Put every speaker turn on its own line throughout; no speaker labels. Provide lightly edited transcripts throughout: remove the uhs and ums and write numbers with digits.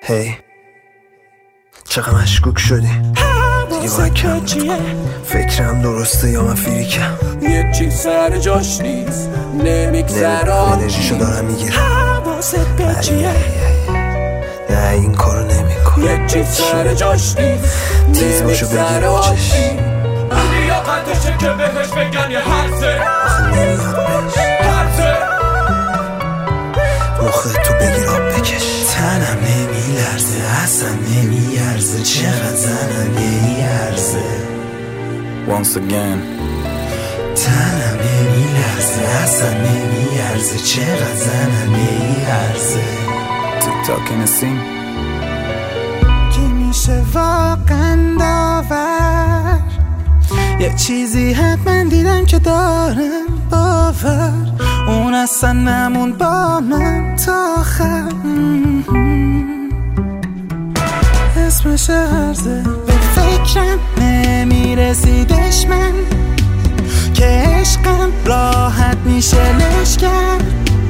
هی چقدر مشکوک شدی دیگه باید کم فکرم درسته یا من فیریکم
یه چیز سر جاش نیست نمیگذره
انرژیشو دارم میگیرم نه این کارو نمیکنم
یه چیز سر جاش نیست
تیز باشو بگیر بچش
لیاقتشه که بهش بگن یه هرزه
مخه تو بگیر آب بکش تنم نمیلرزه اصلا نمیارزه چقدر زننده ای عرضه
Once again
تنم نمیلرزه اصلا نمیارزه چقدر زننده ای عرضه
TikTok in a scene
که میشه واقعا داور یه چیزی حتما دیدم که دارم باور اون اصلا نمون با من تا آخر اسمش هرزه به فکرم نمیرسیدش من که عشقم راحت میشه لش کرد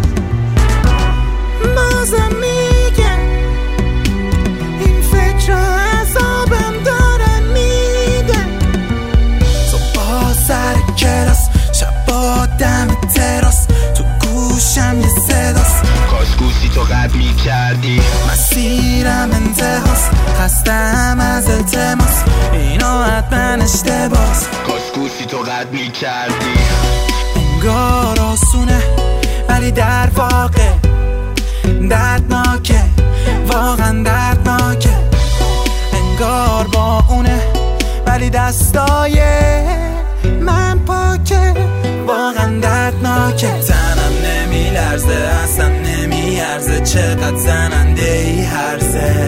بازم میگم این فکر را عذابم دارن میدن تو با سر کلاس شب با دم تراس تو گوشم یه صداست
کاش گوشی تو قطع میکردی
مسیرم انتهاست خستم از التماس اینا حتما اشتباس
کاش گوشی تو قطع میکردی
انگار آسونه ولی در واقع دردناکه واقعا دردناکه انگار با اونه ولی دستای من پاکه واقعا دردناکه تنم نمیلرزه اصلا نمیارزه چقدر زننده ای هرزه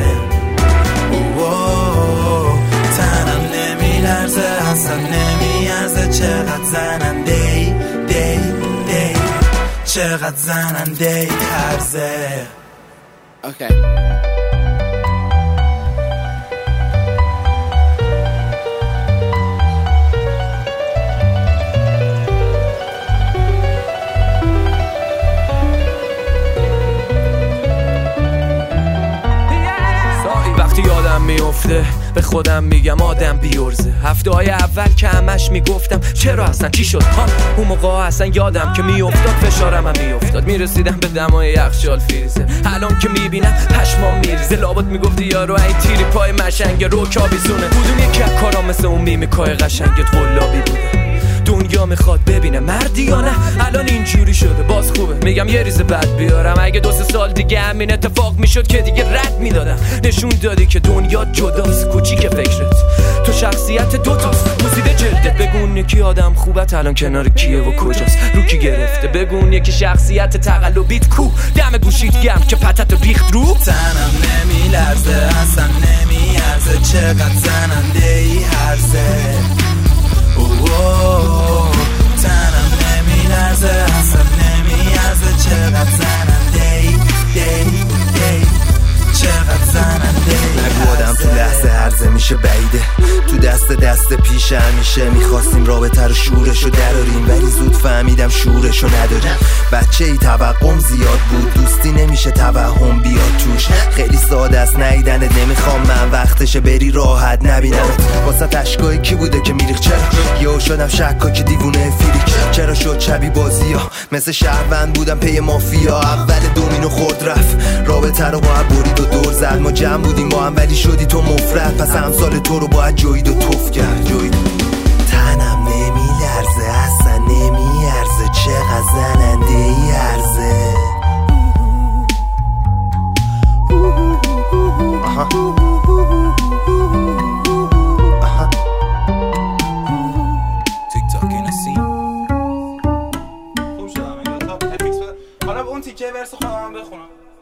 تنم نمیلرزه اصلا نمیارزه چقدر زننده ای چقدر زننده ای هرزه
Okay
وقتی یادم میفته به خودم میگم آدم بیورزه هفته های اول که همش میگفتم چرا اصلا چی شد ها اون موقع اصلا یادم که میافتاد فشارم هم میافتاد میرسیدم به دمای یخچال فریزه الان که میبینم پشمام میریزه لابد میگفتی یارو این تیری پای مشنگ روکابیزونه بودون یکی از کارا مثل اون میمیکای قشنگت ولابی بوده دنیا میخواد ببینه مردی یا نه الان اینجوری شده باز خوبه میگم یه ریز بد بیارم اگه 2-3 سال دیگه همین اتفاق میشد که دیگه رد میدادم نشون دادی که دنیا جداست کوچیک فکرت تو شخصیت دوتاست موزیده جلدت بگون یکی آدم خوبت الان کنار کیه و کجاست رو کی گرفته بگون یکی شخصیت تقلبیت کو دم گوشیت گم که پتت ریخت رو
تنم نمیلرزه اصلا نمیارزه چقدر زننده ای هرزه تنم نمیلرزه اصلا نمیارزه چقدر زننده ای چقدر زننده ای نگو آدم تو لحظه هرزه میشه بعیده تو دست پیش همیشه میخواستیم رابطه رو شورشو دراریم ولی زود فهمیدم شورشو نداریم بچه ای توقعم زیاد بود دوستی نمیشه توهم بیاد توش خیلی ساده است نیدنت نمیخوام من وقتشه بری راحت نبینمت واسه تشکای کی بوده که میریخ چرا یهو شدم شکا که دیوونه فیریک چرا شد شبی بازی ها مثل شهروند بودم پی مافیا اول دومینو خورد رفت رابطه رو باید برید و دور زد ما جمع بودیم با هم ولی شدی تو مفرد پس همسال تو رو باید جوید و توف کرد تنم نمیلرزه اصلا نمیارزه چقدر زننده ای هرزه
TikTok in a scene خوب شدم حالا اون تیکه ورس خودم بخونم